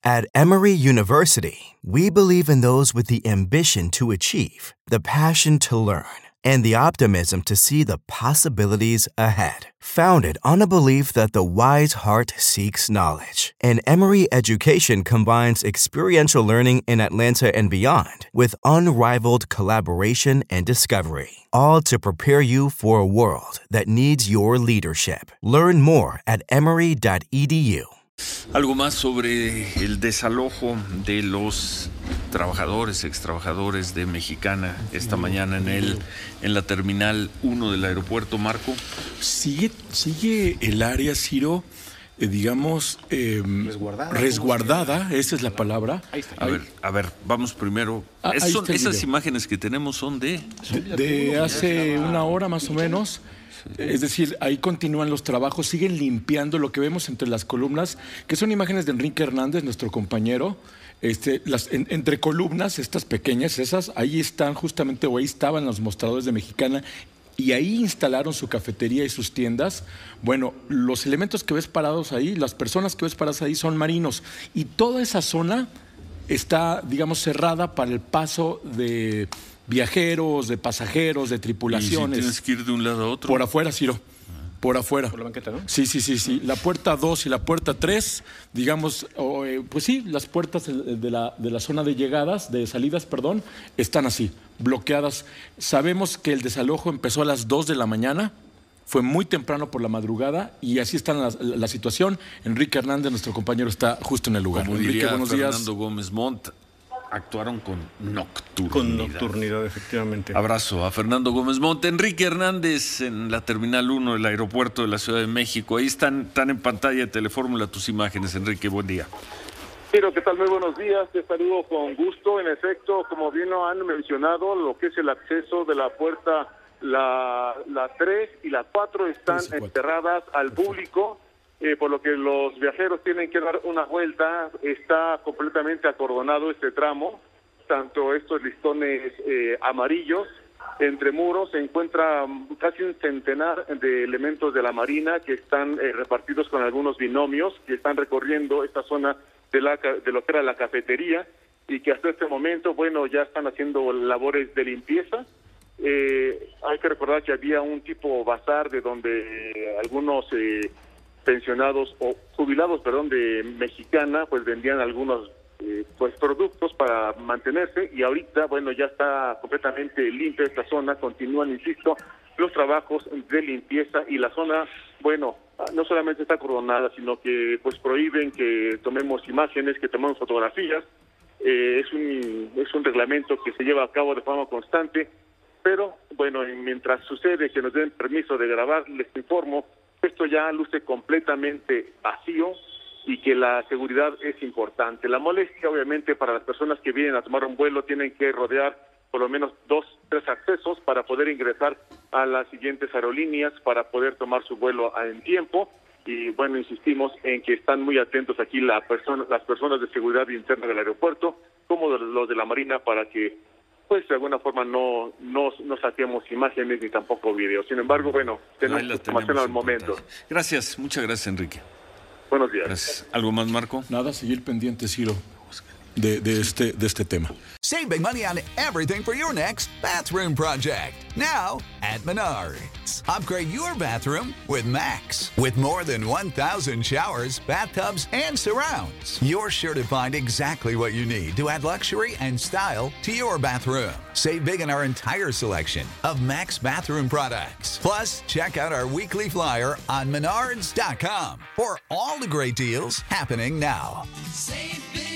At Emory University, we believe in those with the ambition to achieve, the passion to learn, and the optimism to see the possibilities ahead. Founded on a belief that the wise heart seeks knowledge, and Emory Education combines experiential learning in Atlanta and beyond with unrivaled collaboration and discovery, all to prepare you for a world that needs your leadership. Learn more at emory.edu. Algo más sobre el desalojo de los trabajadores, extrabajadores de Mexicana esta mañana en la Terminal 1 del aeropuerto, Marco. Sigue el área, Ciro, digamos, resguardada, esa es la palabra. Ahí está. A ver, vamos primero. Esas imágenes que tenemos son de hace una hora más o menos. Es decir, ahí continúan los trabajos, siguen limpiando lo que vemos entre las columnas, que son imágenes de Enrique Hernández, nuestro compañero. Entre columnas, estas pequeñas, ahí están justamente, o ahí estaban los mostradores de Mexicana, y ahí instalaron su cafetería y sus tiendas. Bueno, los elementos que ves parados ahí, las personas que ves paradas ahí son marinos, y toda esa zona está, digamos, cerrada para el paso de viajeros, de pasajeros, de tripulaciones. ¿Y si tienes que ir de un lado a otro? Por afuera, Ciro. Por afuera. Por la banqueta, ¿no? Sí. La puerta 2 y la puerta 3, digamos, pues sí, las puertas de la zona de llegadas, de salidas, perdón, están así, bloqueadas. Sabemos que el desalojo empezó a las 2 de la mañana, fue muy temprano por la madrugada, y así está la situación. Enrique Hernández, nuestro compañero, está justo en el lugar. Como Enrique, diría buenos Fernando días. Gómez Montt, actuaron con nocturnidad. Con nocturnidad, efectivamente. Abrazo a Fernando Gómez Montt. Enrique Hernández en la Terminal 1 del aeropuerto de la Ciudad de México. Ahí están en pantalla de Telefórmula tus imágenes, Enrique. Buen día. Pero, ¿qué tal? Muy buenos días. Te saludo con gusto. En efecto, como bien lo han mencionado, lo que es el acceso de la puerta, la 3 y la 4 están cerradas al público. Por lo que los viajeros tienen que dar una vuelta. Está completamente acordonado este tramo, tanto estos listones amarillos. Entre muros se encuentra casi un centenar de elementos de la Marina que están repartidos con algunos binomios que están recorriendo esta zona de lo que era la cafetería, y que hasta este momento, bueno, ya están haciendo labores de limpieza. Hay que recordar que había un tipo bazar de donde algunos pensionados o jubilados, de Mexicana, pues vendían algunos productos para mantenerse, y ahorita, bueno, ya está completamente limpia esta zona. Continúan, insisto, los trabajos de limpieza, y la zona, bueno, no solamente está acordonada, sino que pues prohíben que tomemos imágenes, que tomemos fotografías. Es un reglamento que se lleva a cabo de forma constante, pero bueno, mientras sucede que nos den permiso de grabar, les informo, esto ya luce completamente vacío y que la seguridad es importante. La molestia, obviamente, para las personas que vienen a tomar un vuelo, tienen que rodear por lo menos 2-3 accesos para poder ingresar a las siguientes aerolíneas, para poder tomar su vuelo en tiempo. Y bueno, insistimos en que están muy atentos aquí las personas de seguridad interna del aeropuerto, como los de la Marina, para que pues de alguna forma no saquemos imágenes ni tampoco videos. Sin embargo, bueno, tenemos información al momento. Gracias, muchas gracias, Enrique. Buenos días. Gracias. ¿Algo más, Marco? Nada, seguir pendiente, Ciro, de este tema. Save big money on everything for your next bathroom project. Now at Menards. Upgrade your bathroom with Max. With more than 1,000 showers, bathtubs, and surrounds, you're sure to find exactly what you need to add luxury and style to your bathroom. Save big on our entire selection of Max bathroom products. Plus, check out our weekly flyer on Menards.com for all the great deals happening now. Save big.